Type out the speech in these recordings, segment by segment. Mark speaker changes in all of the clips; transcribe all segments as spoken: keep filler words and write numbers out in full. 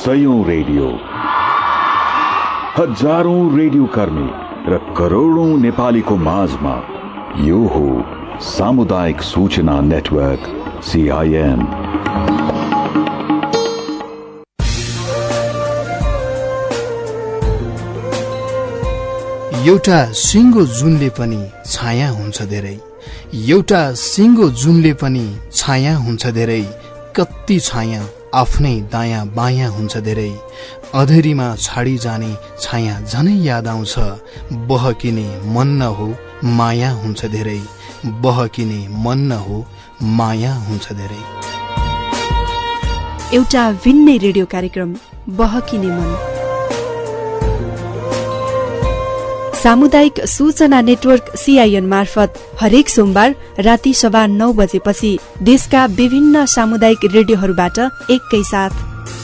Speaker 1: सयौं radio, हजारौं radio कर्मी र करोडौं नेपालीको माझमा यो हो सामुदायिक सूचना नेटवर्क सीआईएन।
Speaker 2: एउटा सिङ्गो जुनले पनि छाया हुन्छ धेरै, एउटा सिङ्गो जुनले पनि छाया हुन्छ धेरै, कति छाया आफ्नै दायाँ बायाँ हुन्छ धेरै, अधेरीमा छाडी जाने छाया झनै याद आउँछ, बहकिने मन न हो माया हुन्छ धेरै, बहकिने मन न हो माया हुन्छ धेरै।
Speaker 3: एउटा भिन्नै रेडियो कार्यक्रम बहकिने मन, सामुदायिक सूचना नेटवर्क सीआईएन मार्फत हरेक सोमबार राति सवा नौ बजेपछि देशका विभिन्न सामुदायिक रेडियोहरूबाट एकैसाथ।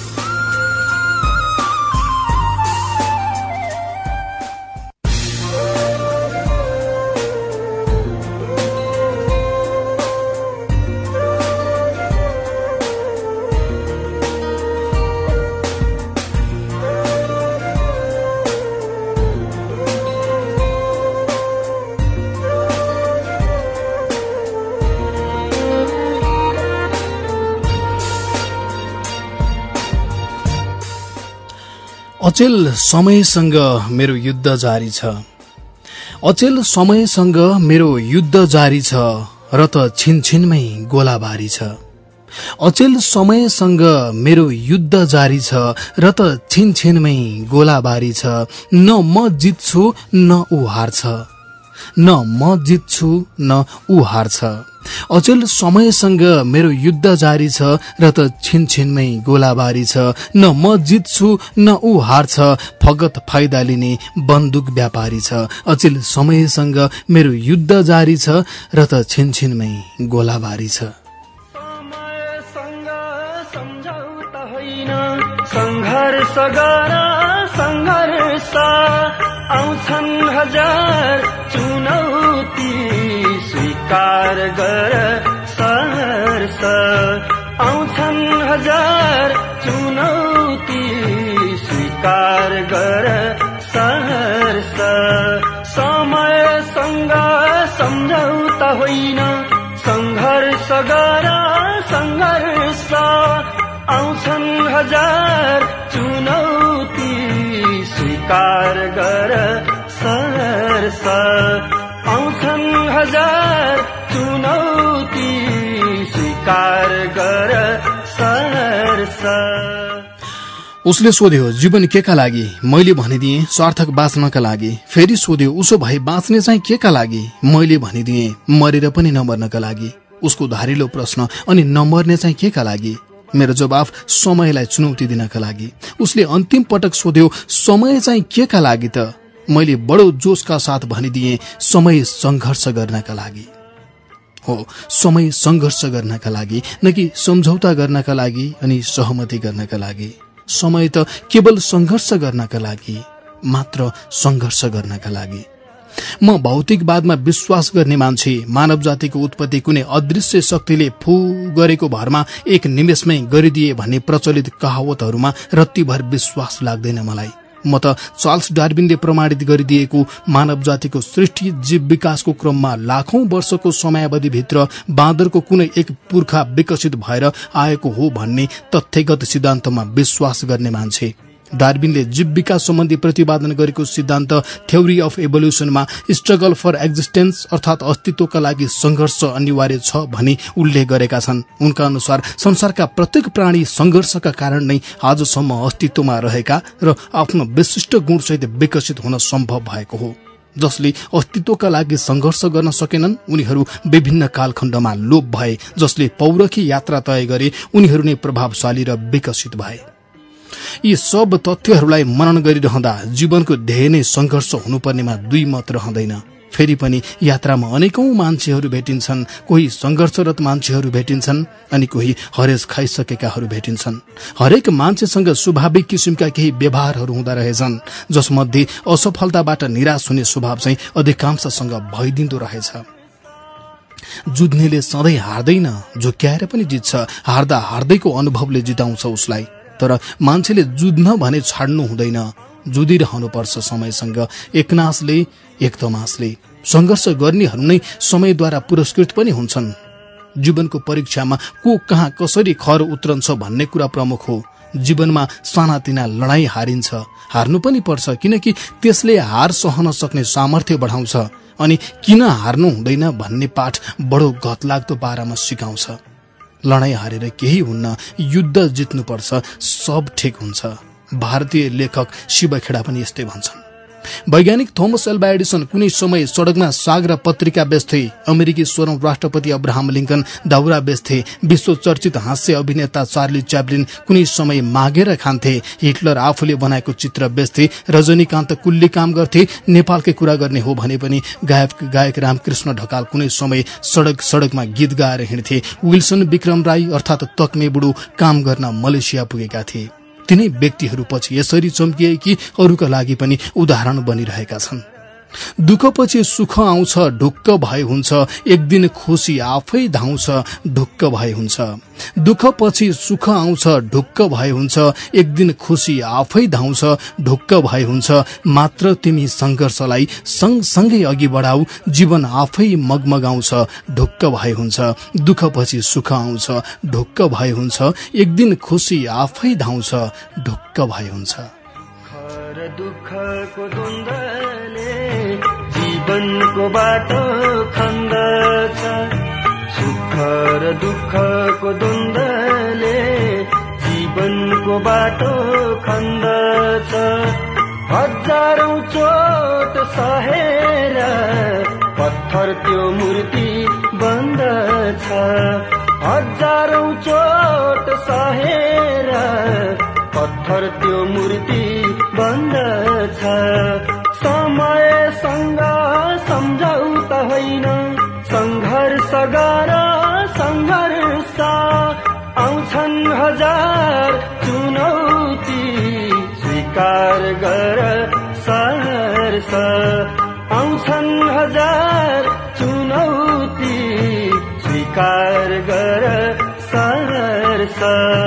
Speaker 2: अचेल समयसँग मेरो युद्ध जारी छ, अचेल समयसँग मेरो युद्ध जारी छ, र त छिनछिनमै गोलाबारी छ। अचेल समयसँग मेरो युद्ध जारी छ, र त छिनछिनमै गोलाबारी छ। न म जित्छु न ऊ हार्छ, न म जित्छु न ऊ हार्छ। अचेल समयसँग मेरो युद्ध जारी छ, र त छिनछिनमै गोलाबारी छ। न म जित्छु न ऊ हार्छ, फगत फाइदा लिने बन्दुक व्यापारी छ। अचेल समयसँग मेरो युद्ध जारी छ, र त छिनछिनमै गोलाबारी छ।
Speaker 4: संघर्ष गर संघर्ष आउँछन् हजार चुनौती, स्वीकार गर सहर्ष आउँछन् हजार चुनौती, स्वीकार गर सहर्ष। समयसँग सम्झौता होइन, संघर्ष गर संघर्ष आउँछन् हजार चुनौती, स्वीकार गर सहर्ष आउँछन् हजार चुनौती, स्वीकार गर सहर्ष।
Speaker 2: उसले सोध्यो जीवन के का लागि, मैले भनिदिएँ सार्थक बाँच्नका लागि। फेरि सोध्यो उसो भए बाँच्ने चाहिँ के का लागि, मैले भनिदिएँ मरेर पनि नमर्नका लागि। उसको धारिलो प्रश्न अनि नमर्ने चाहिँ के का लागि, मेरो जवाफ समयलाई चुनौती दिनका लागि। उसले अन्तिम पटक सोध्यो समय चाहिँ के का लागि त, मैले बडो जोशका साथ भनिदिएँ समय संघर्ष गर्नका लागि हो, समय संघर्ष गर्नका लागि, न कि सम्झौता गर्नका लागि अनि सहमति गर्नका लागि। समय त केवल संघर्ष गर्नका लागि, मात्र संघर्ष गर्नका लागि। म भौतिकवादमा विश्वास गर्ने मान्छे, मानव जातिको उत्पत्ति कुनै अदृश्य शक्तिले फू गरेको भरमा एक निमेषमै गरिदिए भन्ने प्रचलित कहावतहरूमा रत्तीभर विश्वास लाग्दैन मलाई। म त चार्ल्स डार्विनले प्रमाणित गरिदिएको मानव जातिको सृष्टि जीव विकासको क्रममा लाखौं वर्षको समयावधिभित्र बाँदरको कुनै एक पुर्खा विकसित भएर आएको हो भन्ने तथ्यगत सिद्धान्तमा विश्वास गर्ने मान्छे। डार्विनले जीव विकास सम्बन्धी प्रतिपादन गरेको सिद्धान्त थ्योरी अफ इभोल्युसनमा स्ट्रगल फर एक्जिस्टेन्स अर्थात अस्तित्वका लागि संघर्ष अनिवार्य छ भनी उल्लेख गरेका छन्। उनका अनुसार संसारका प्रत्येक प्राणी संघर्षका कारण नै आजसम्म अस्तित्वमा रहेका र आफ्नो विशिष्ट गुणसहित विकसित हुन सम्भव भएको हो। जसले अस्तित्वका लागि संघर्ष गर्न सकेनन् उनीहरू विभिन्न कालखण्डमा लोप भए, जसले पौरखी यात्रा तय गरे उनीहरू नै प्रभावशाली र विकसित भए। यी सब तथ्यहरूलाई मनन गरिरहँदा जीवनको ध्येय नै संघर्ष हुनुपर्नेमा दुई मत रहँदैन। फेरि पनि यात्रामा अनेकौं मान्छेहरू भेटिन्छन्, कोही संघर्षरत मान्छेहरू भेटिन्छन् अनि कोही हरेस खाइसकेकाहरू भेटिन्छन्। हरेक मान्छेसँग स्वाभाविक किसिमका केही व्यवहारहरू हुँदा रहेछन्, जसमध्ये असफलताबाट निराश हुने स्वभाव चाहिँ अधिकांशसँग भइदिँदो रहेछ। जुझ्नेले सधैँ हार्दैन, झुक्क्याएर पनि जित्छ। हार्दा हार्दैको अनुभवले जिताउँछ उसलाई। तर मान्छेले जुध्न भने छाड्नु हुँदैन, जुधिरहनुपर्छ समयसँग, एकनासले एक तमासले। संघर्ष गर्नेहरू नै समयद्वारा पुरस्कृत पनि हुन्छन्। जीवनको परीक्षामा को कहाँ कसरी खर उत्रन्छ भन्ने कुरा प्रमुख हो। जीवनमा सानातिना लडाई हारिन्छ, हार्नु पनि पर्छ, किनकि त्यसले हार सहन सक्ने सामर्थ्य बढाउँछ अनि किन हार्नु हुँदैन भन्ने पाठ बडो गतलाग्दो पारामा सिकाउँछ। लडाई हारेर केही हुन्न, युद्ध जित्नुपर्छ, सब ठिक हुन्छ। भारतीय लेखक शिव खेडा पनि यस्तै भन्छन्। वैज्ञानिक थोमस एल्वा एडिसन कुनै समय सड़कमा साग र पत्रिका बेच्थे। अमेरिकी स्वर्ण राष्ट्रपति अब्राहम लिंकन दाउरा बेच्थे। विश्व चर्चित हास्य अभिनेता चार्ली च्याप्लिन कुनै समय मागेर खान्थे। हिटलर आफूले बनाएको चित्र बेच्थे। रजनीकान्त कुल्ली काम गर्थे। नेपालकै कुरा गर्ने हो भने पनि गायक गायक रामकृष्ण ढकाल कुनै समय सड़क सड़कमा गीत गाएर हिँड्थे। विल्सन विक्रम राई अर्थात तक्मे बुढो काम गर्न मलेसिया पुगेका थिए। तिनै व्यक्तिहरू पछि यसरी चम्किए कि अरूका लागि पनि उदाहरण बनिरहेका छन्। दुःखपछि सुख आउँछ, ढुक्क भए हुन्छ, एक दिन खुशी आफै धाउँछ, ढुक्क भए हुन्छ। दुःखपछि सुख आउँछ, ढुक्क भए हुन्छ, एक दिन खुशी आफै धाउँछ, ढुक्क भए हुन्छ। मात्र तिमी संघर्षलाई सँगसँगै अघि बढाऊ, जीवन आफै मगमगाउँछ, ढुक्क भए हुन्छ। दुःखपछि सुख आउँछ, ढुक्क भए हुन्छ, एक दिन खुशी आफै धाउँछ, ढुक्क भए हुन्छ।
Speaker 4: दुःखको द्वन्द्वले जीवनको बाटो खन्दछ, सुख र दुःखको द्वन्द्वले जीवनको बाटो खन्दछ। हजारौं चोट सहेर पत्थर त्यो मूर्ति बन्दछ, हजारौं चोट सहेर पत्थर त्यो मूर्ति बन्दछ। समयसँग सम्झौता होइन, संघर्ष गर संघर्ष। आउँछन् हजार चुनौती, स्वीकार गर सहर्ष। आउँछन् हजार चुनौती, स्वीकार गर सहर्ष।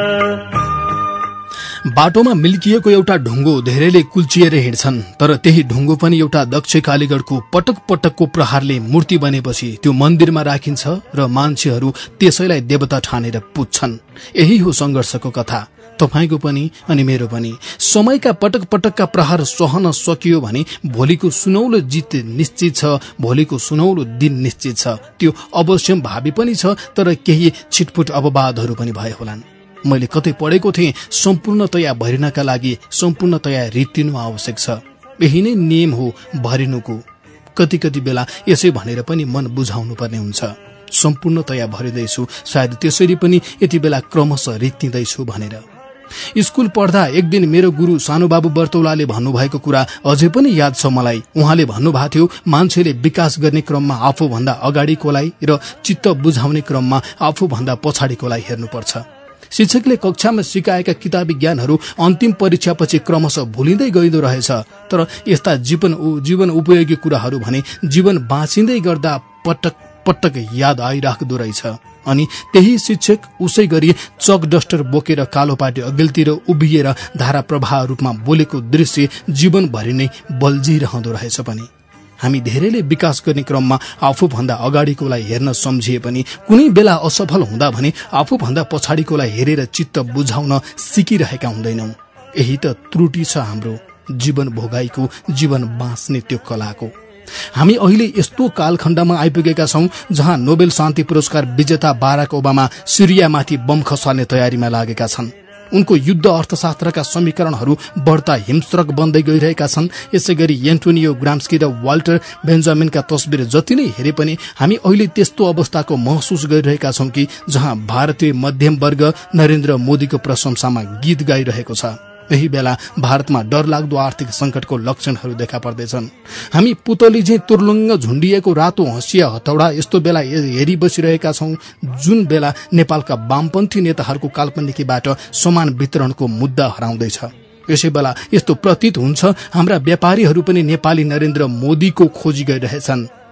Speaker 2: बाटोमा मिल्किएको एउटा ढुङ्गो धेरैले कुल्चिएर हिँड्छन्, तर त्यही ढुङ्गो पनि एउटा दक्ष कालीगढको पटक पटकको प्रहारले मूर्ति बनेपछि त्यो मन्दिरमा राखिन्छ र मान्छेहरू त्यसैलाई देवता ठानेर पुज्छन्। यही हो संघर्षको कथा, तपाईको पनि अनि मेरो पनि। समयका पटक पटकका प्रहार सहन सकियो भने भोलिको सुनौलो जित निश्चित छ, भोलिको सुनौलो दिन निश्चित छ। त्यो अवश्य भावी पनि छ, तर केही छिटपुट अपवादहरू पनि भए होलान्। मैले कतै पढेको थिएँ, सम्पूर्णतया भरिनका लागि सम्पूर्णतया रित्तिनु आवश्यक छ। यही नै नियम हो भरिनुको। कति कति बेला यसै भनेर पनि मन बुझाउनु पर्ने हुन्छ, सम्पूर्णतया भरिँदैछु, सायद त्यसरी पनि यति बेला क्रमशः रित्तिँदैछु भनेर। स्कूल पढ्दा एक दिन मेरो गुरु सानुबाबु बर्तौलाले भन्नुभएको कुरा अझै पनि याद छ मलाई। उहाँले भन्नुभएको थियो, मान्छेले विकास गर्ने क्रममा आफूभन्दा अगाडिकोलाई र चित्त बुझाउने क्रममा आफूभन्दा पछाडिकोलाई हेर्नुपर्छ। शिक्षकले कक्षामा सिकाएका किताबी ज्ञानहरू अन्तिम परीक्षापछि क्रमशः भुलिँदै गइदो रहेछ, तर यस्ता जीवन जीवन उपयोगी कुराहरू भने जीवन बाँचिँदै गर्दा पटक पटक याद आइराख्दो रहेछ। अनि त्यही शिक्षक उसै गरी चक डस्टर बोकेर कालोपाटी अघिल्तिर उभिएर धारा प्रवाह रूपमा बोलेको दृश्य जीवनभरि नै बल्झिरहँदो रहेछ पनि। हामी धेरैले विकास गर्ने क्रममा आफूभन्दा अगाडिकोलाई हेर्न सम्झिए पनि कुनै बेला असफल हुँदा भने आफूभन्दा पछाडिकोलाई हेरेर चित्त बुझाउन सिकिरहेका हुँदैनौं। यही त त्रुटि छ हाम्रो जीवन भोगाईको, जीवन बाँच्ने त्यो कलाको। हामी अहिले यस्तो कालखण्डमा आइपुगेका छौं जहाँ नोबेल शान्ति पुरस्कार विजेता बाराक ओबामा सिरियामाथि बम खसाल्ने तयारीमा लागेका छन्। उनको युद्ध अर्थशास्त्रका समीकरणहरू बढ्ता हिंस्रक बन्दै गइरहेका छन्। यसैगरी एन्टोनियो ग्राम्स्की र वाल्टर बेन्जामिनका तस्बिर जति नै हेरे पनि हामी अहिले त्यस्तो अवस्थाको महसुस गरिरहेका छौं कि जहाँ भारतीय मध्यम वर्ग नरेन्द्र मोदीको प्रशंसामा गीत गाइरहेको छ। यही बेला भारतमा डरलाग्दो आर्थिक संकटको लक्षणहरू देखा पर्दैछन्। हामी पुतली झैं तुर्लुङ्ग झुण्डिएको रातो हँसिया हथौडा यस्तो बेला हेरी बसिरहेका छौं जुन बेला नेपालका वामपन्थी नेताहरूको काल्पनिकीबाट समान वितरणको मुद्दा हराउँदैछ। यसै बेला यस्तो प्रतीत हुन्छ हाम्रा व्यापारीहरू पनि नेपाली नरेन्द्र मोदीको खोजी गरिरहेछन्।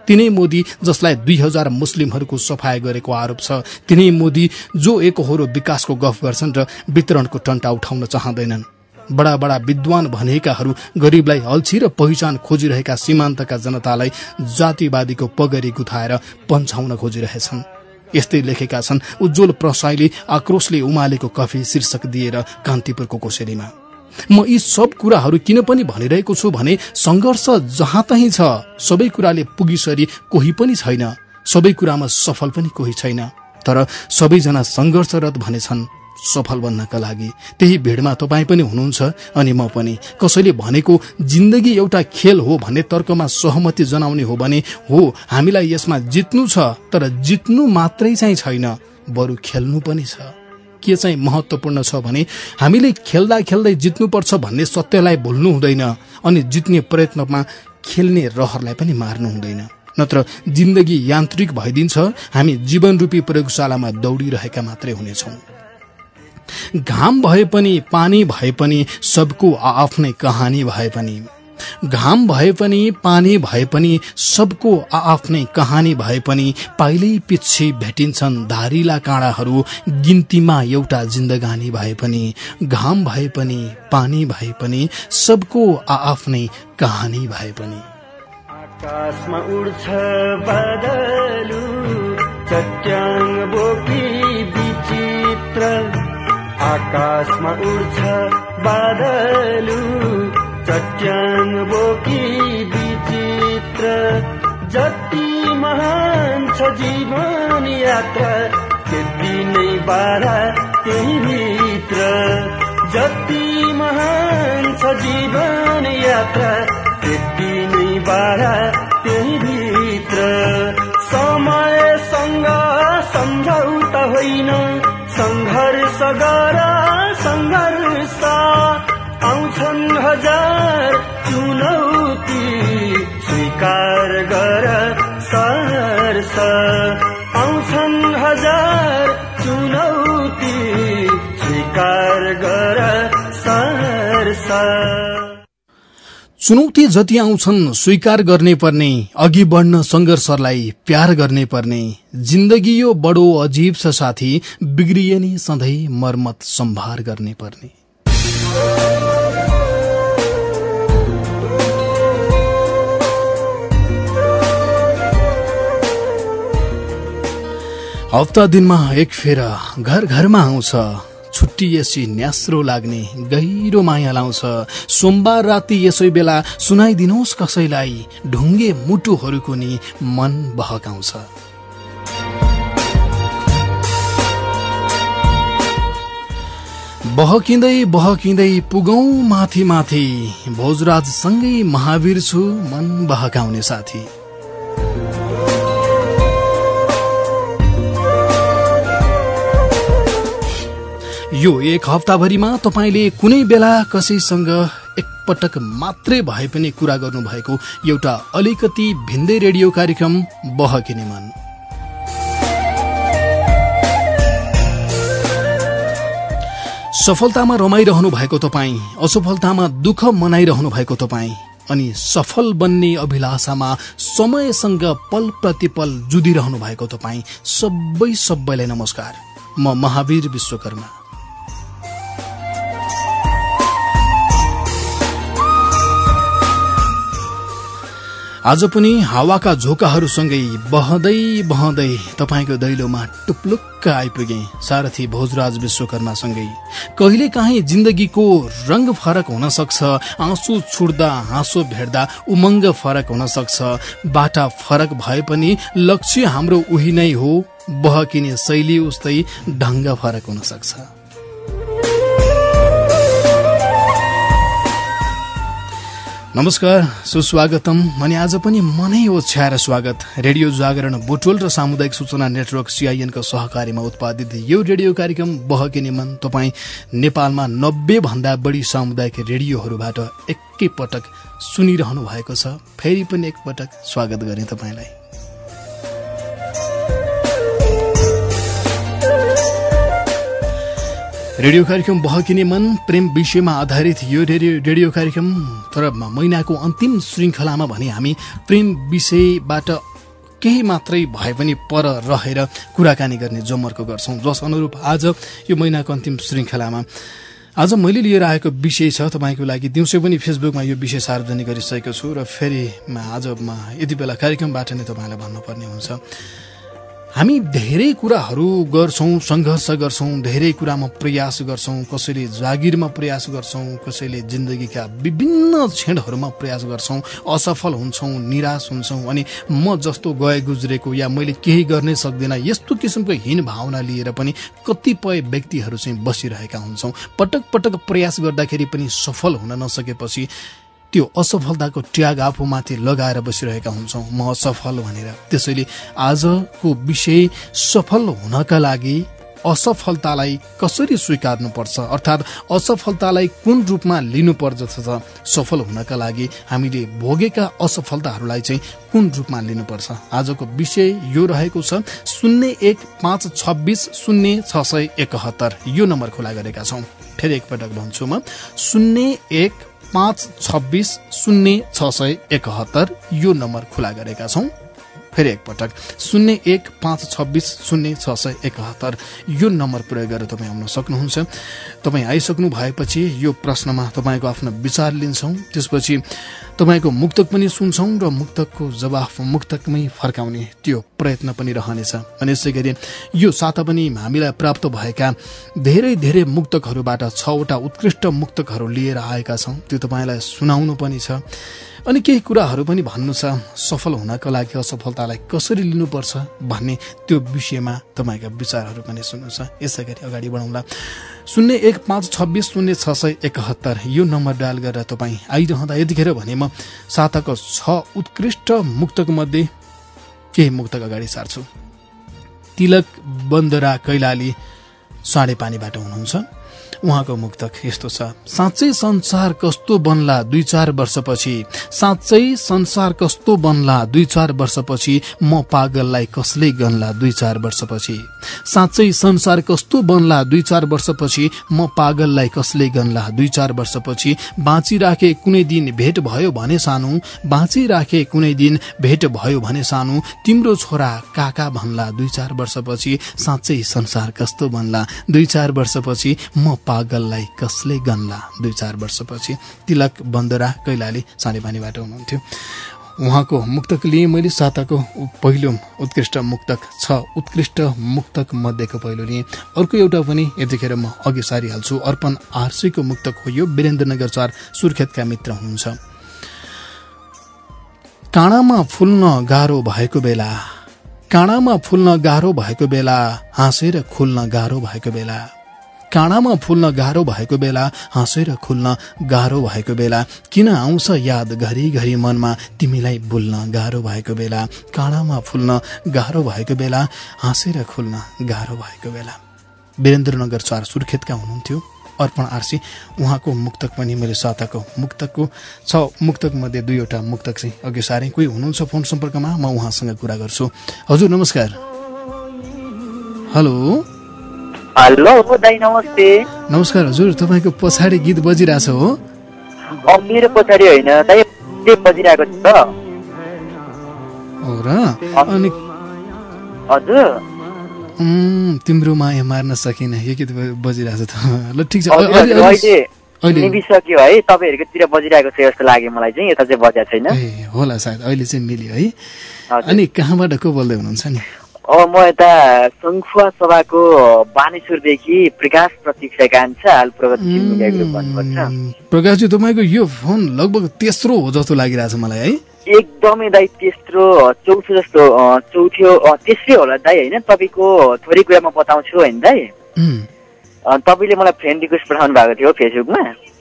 Speaker 2: तिनै मोदी जसलाई दुई हजार मुस्लिमहरूको सफाई गरेको आरोप छ, तिनै मोदी जो एकहोरो विकासको गफ गर्छन् र वितरणको टन्टा उठाउन चाहँदैनन्। बडा बडा विद्वान भनिएकाहरू गरीबलाई अल्छी र पहिचान खोजिरहेका सीमान्तका जनतालाई जातिवादीको पगरी गुथाएर पन्छाउन खोजिरहेछन्। यस्तै लेखेका छन् उज्जवल प्रसाईले आक्रोशले उमालेको कफी शीर्षक दिएर कान्तिपुरको कोसेलीमा। म यी सब कुराहरू किन पनि भनिरहेको छु भने संघर्ष जहाँ तहीँ छ, सबै कुराले पुगिसरी कोही पनि छैन, सबै कुरामा सफल पनि कोही छैन, तर सबैजना संघर्षरत भनेछन् सफल बन्नका लागि। त्यही भिडमा तपाईँ पनि हुनुहुन्छ अनि म पनि। कसैले भनेको जिन्दगी एउटा खेल हो भन्ने तर्कमा सहमति जनाउने हो भने हो, हामीलाई यसमा जित्नु छ, तर जित्नु मात्रै चाहिँ छैन, बरु खेल्नु पनि छ। के चाहिँ महत्वपूर्ण छ भने हामीले खेल्दा खेल्दै जित्नुपर्छ भन्ने सत्यलाई भुल्नु हुँदैन अनि जित्ने प्रयत्नमा खेल्ने रहरलाई पनि मार्नु हुँदैन, नत्र जिन्दगी यान्त्रिक भइदिन्छ। हामी जीवनरूपी प्रयोगशालामा दौडिरहेका मात्रै हुनेछौं। घाम भए पनि पानी भए पनि सबको आफ्नै कहानी भए पनि, घाम भए पनि पानी भए पनि सबको आफ्नै कहानी भए पनि पाइलै पिच्छे भेटिन्छन् धारिला काँडाहरू, गिन्तीमा एउटा जिन्दगानी भए पनि, घाम भए पनि पानी भए पनि सबको आफ्नै कहानी भए पनि।
Speaker 4: आकाशमा उड्छ बादलु चट्याङ बोकी विचित्र, आकाशमा उड्छ बादलु चट्याङ बोकी विचित्र, जति महान छ जीवन यात्रा त्यति नै बारा त्यही भित्र, जति महान छ जीवन यात्रा त्यति नै बारा त्यही भित्र। समयसँग सम्झौता होइन, संघर्ष गर संघर्ष, आउँछन् हजार चुनौती स्वीकार गर सहर्ष, आउँछन् हजार चुनौती स्वीकार गर सहर्ष।
Speaker 2: चुनौती जति आउँछन् स्वीकार गर्ने पर्ने, अघि बढ्न संघर्षलाई प्यार गर्ने पर्ने। जिन्दगी यो बडो अजीब छ साथी, बिग्रिए नि सधैँ मर्मत सम्भार गर्ने पर्ने। हप्ता दिनमा एक फेर घर घरमा आउँछ, छुट्टिएसी न्यास्रो लाग्ने गहिरो माया लाउँछ। सोमबार राति यसै बेला सुनाइदिनुहोस् कसैलाई, ढुङ्गे मुटुहरूको नि मन बहकाउँछ। बहकिँदै बहकिँदै पुगौं माथि माथि, भोजराजसँगै महावीर छु मन बहकाउने साथी। यो एक हप्ताभरिमा तपाईले कुनै बेला कसैसँग एकपटक मात्रै भए पनि कुरा गर्नुभएको एउटा अलिकति भिन्दै रेडियो कार्यक्रम बहकिने मन। सफलतामा रमाइरहनु भएको तपाईँ, असफलतामा दुःख मनाइरहनु भएको तपाईँ, अनि सफल बन्ने अभिलाषामा समयसँग पल प्रतिपल जुधिरहनु भएको तपाईँ सबै सबैलाई नमस्कार। म महावीर विश्वकर्मा। आज पनि हावाका झोकाहरूसँगै बहदै बहदै तपाईको दैलोमा टुप्लुक्क आइपुगे सारथी भोजराज विश्वकर्मासँगै। कहिले काहीँ जिन्दगीको रंग फरक हुन सक्छ, आँसु छुट्दा हाँसो भेट्दा उमङ्ग फरक हुन सक्छ, बाटा फरक भए पनि लक्ष्य हाम्रो उही नै हो, बहकिने शैली उस्तै ढंग फरक हुन सक्छ। नमस्कार, सुस्वागतम। अनि आज पनि मनै ओछ्याएर स्वागत। रेडियो जागरण बुटोल र सामुदायिक सूचना नेटवर्क सीआईएन को सहकारीमा उत्पादित यो रेडियो कार्यक्रम बहकिने मन तपाई नेपालमा नब्बे भन्दा बढी सामुदायिक रेडियोहरूबाट एकै पटक सुनिरहनु भएको छ। फेरि पनि एकपटक स्वागत गरे तपाईलाई। रेडियो कार्यक्रम बहकिने मन प्रेम विषयमा आधारित यो रेडियो कार्यक्रम, तर महिनाको अन्तिम श्रृंखलामा भने हामी प्रेम विषयबाट केही मात्रै भए पनि पर रहेर कुराकानी गर्ने जमर्को गर्छौं। जस अनुरूप आज यो महिनाको अन्तिम श्रृंखलामा आज मैले लिएर आएको विषय छ तपाईको लागि। दिउँसो पनि फेसबुकमा यो विषय सार्वजनिक गरिसकेको छु र फेरि आज यति बेला कार्यक्रमबाट नै तपाईलाई भन्नुपर्ने हुन्छ। हामी धेरै कुराहरू गर्छौं, संघर्ष गर्छौं, धेरै कुरामा प्रयास गर्छौं, कसैले जागिरमा प्रयास गर्छौं, कसैले जिन्दगीका विभिन्न क्षणहरूमा प्रयास गर्छौं, असफल हुन्छौं, निराश हुन्छौं अनि म जस्तो गए गुज्रेको या मैले केही गर्नै सक्दिन यस्तो किसिमको हीन भावना लिएर पनि कतिपय व्यक्तिहरू चाहिँ बसिरहेका हुन्छौं। पटक पटक प्रयास गर्दाखेरि पनि सफल हुन नसकेपछि त्यो असफलताको ट्याग आफूमाथि लगाएर बसिरहेका हुन्छौं, म असफल भनेर। त्यसैले आजको विषय सफल हुनका लागि असफलतालाई कसरी स्वीकार्नुपर्छ, अर्थात् असफलतालाई कुन रूपमा लिनुपर्दछ, सफल हुनका लागि हामीले भोगेका असफलताहरूलाई चाहिँ कुन रूपमा लिनुपर्छ। आजको विषय यो रहेको छ शून्य एक पाँच छब्बिस शून्य छ सय एकहत्तर यो नम्बर खुला गरेका छौं। फेरि एकपटक भन्छु म शून्य एक पाँच छब्बिस शून्य छ सय एकहत्तर यो नम्बर खुला गरेका छौं। फेरि एकपटक शून्य एक पाँच छब्बिस शून्य छ सय एकहत्तर यो नम्बर प्रयोग गरेर तपाईँ आउन सक्नुहुन्छ। तपाईँ आइसक्नु भएपछि यो प्रश्नमा तपाईँको आफ्नो विचार लिन्छौं, त्यसपछि तपाईँको मुक्तक पनि सुन्छौं र मुक्तकको जवाफ मुक्तकमै फर्काउने त्यो प्रयत्न पनि रहनेछ। अनि यसै गरी यो साता पनि हामीलाई प्राप्त भएका धेरै धेरै मुक्तकहरूबाट छवटा उत्कृष्ट मुक्तकहरू लिएर आएका छौं, त्यो तपाईँलाई सुनाउनु पनि छ। अनि केही कुराहरू पनि भन्नु छ, सफल हुनका लागि असफलतालाई कसरी लिनुपर्छ भन्ने त्यो विषयमा तपाईँका विचारहरू पनि सुन्नु छ। यसै गरी अगाडि बढौँला। शून्य एक पाँच छब्बिस शून्य छ सय एकहत्तर यो नम्बर डायल गरेर तपाईँ आइरहँदा यतिखेर भने म साताको छ उत्कृष्ट मुक्तक मध्ये केही मुक्तक अगाडि सार्छु। तिलक बन्दरा कैलाली साँडे पानीबाट हुनुहुन्छ। उहाँको मुक्तक यस्तो छ। साँच्चै संसार कस्तो बन्ला दुई चार वर्षपछि, साँच्चै संसार कस्तो बन्ला दुई चार वर्षपछि, म पागललाई कसले गन्ला दुई चार वर्षपछि। साँच्चै संसार कस्तो बन्ला दुई चार वर्षपछि, म पागललाई कसले गन्ला दुई चार वर्षपछि। बाँचिराखे कुनै दिन भेट भयो भने सानो, बाँचिराखे कुनै दिन भेट भयो भने सानो, तिम्रो छोरा काका भन्ला दुई चार वर्षपछि। साँच्चै संसार कस्तो बन्ला दुई चार वर्षपछि, म पागललाई कसले गन्ला दुई चार वर्षपछि। तिलक बन्दरा कैलाली साँडेपानीबाट हुनुहुन्थ्यो। उहाँको मुक्तक लिए मैले साताको पहिलो उत्कृष्ट मुक्तक छ उत्कृष्ट मुक्तक मध्येको पहिलो लिए। अर्को एउटा पनि यतिखेर म अघि सारिहाल्छु। अर्पण आरसीको मुक्तक हो यो। वीरेन्द्रनगर चार सुर्खेतका मित्र हुनुहुन्छ। काँडामा फुल्न गाह्रो भएको बेला, काँडामा फुल्न गाह्रो भएको बेला, हाँसेर खुल्न गाह्रो भएको बेला, काँडामा फुल्न गाह्रो भएको बेला, हाँसेर खुल्न गाह्रो भएको बेला, किन आउँछ याद घरिघरि मनमा तिमीलाई भुल्न गाह्रो भएको बेला। काँडामा फुल्न गाह्रो भएको बेला, हाँसेर खुल्न गाह्रो भएको बेला। वीरेन्द्रनगर चार सुर्खेतका हुनुहुन्थ्यो अर्पण आरसी। उहाँको मुक्तक पनि मैले साताको मुक्तकको छ मुक्तक मध्ये दुईवटा मुक्तक चाहिँ अघि सारे। कोही हुनुहुन्छ फोन सम्पर्कमा, म उहाँसँग कुरा गर्छु। हजुर नमस्कार। हेलो
Speaker 5: हेलो दाइ नमस्ते।
Speaker 2: नमस्कार हजुर। तपाईँको पछाडि गीत बजिरहेछ हो?
Speaker 5: मेरो पछाडि होइन दाइ, बजिरहेको छ।
Speaker 2: हो र? अनि
Speaker 5: हजुर
Speaker 2: तिम्रो माया मार्न सकिन यो गीत बजिरहेछ त। ल ठिक छ।
Speaker 5: अहिले निबिसक्यो है, तपाईँहरूकोतिर बजिरहेको छ जस्तो लाग्यो मलाई चाहिँ, यता चाहिँ बजेको छैन।
Speaker 2: ए होला सायद अहिले चाहिँ मिल्यो है। अनि कहाँबाट को बोल्दै हुनुहुन्छ नि?
Speaker 5: अब म यता सङ्खुवा सभाको बानेश्वरदेखि प्रकाश प्रतीक्षा कान्छा, हाल प्रगति भन्नुपर्छ।
Speaker 2: प्रकाशजी तपाईँको यो फोन लगभग तेस्रो हो जस्तो लागिरहेछ मलाई है?
Speaker 5: एकदमै दाइ तेस्रो चौथो जस्तो, चौथो तेस्रै होला दाइ होइन। तपाईँको थोरै कुरा म बताउँछु होइन दाइ। तपाईँले मलाई फ्रेन्ड रिक्वेस्ट पठाउनु भएको थियो फेसबुकमा।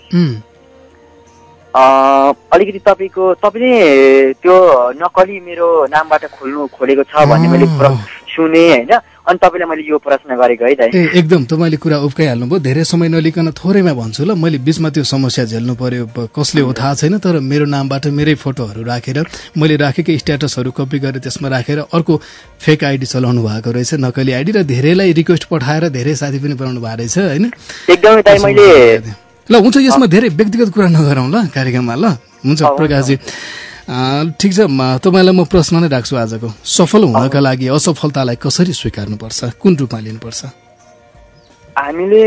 Speaker 5: अलिकति तपाईँको तपाईँले त्यो नक्कली मेरो नामबाट खोल्नु खोलेको छ भन्ने मैले सुने होइन। अनि तपाईँलाई मैले यो प्रश्न गरेको है दाइ।
Speaker 2: ए एकदम तपाईँले कुरा उब्काइहाल्नुभयो। धेरै समय नलिकन थोरैमा भन्छु ल। मैले बिचमा त्यो समस्या झेल्नु पर्यो, कसले हो थाहा छैन, तर मेरो नामबाट मेरै फोटोहरू राखेर मैले राखेकै स्ट्याटसहरू कपी गरेर त्यसमा राखेर अर्को फेक आइडी चलाउनु भएको रहेछ, नक्कली आइडी, र धेरैलाई रिक्वेस्ट पठाएर धेरै साथी पनि बनाउनु भएको रहेछ होइन।
Speaker 5: एकदमै दाइ मैले
Speaker 2: ल हुन्छ, यसमा धेरै व्यक्तिगत कुरा नगरौँ ल कार्यक्रममा। ल हुन्छ प्रकाशजी। ठिक छ, तपाईँलाई म प्रश्न नै राख्छु आजको। सफल हुनका लागि असफलतालाई कसरी स्वीकार्नुपर्छ, कुन रूपमा लिनुपर्छ?
Speaker 5: हामीले